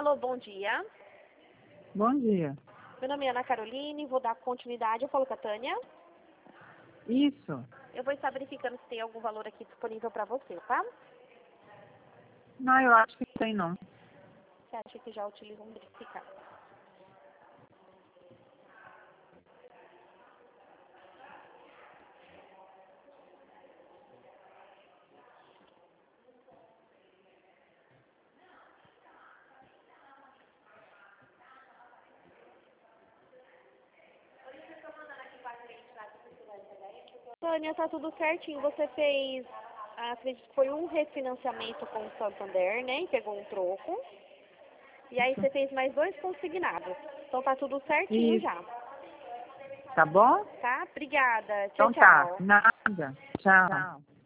Alô, bom dia. Bom dia. Meu nome é Ana Caroline, vou dar continuidade. Eu falo com a Tânia. Isso. Eu vou estar verificando se tem algum valor aqui disponível para você, tá? Não, eu acho que não tem não. Você acha que já utiliza um verificar? Tânia, tá tudo certinho. Você fez, acredito que foi um refinanciamento com o Santander, né? E pegou um troco. E aí você fez mais 2 consignados. Então tá tudo certinho Isso. já. Tá bom? Tá? Obrigada. Tchau, Então tá. tchau. Nada. Tchau.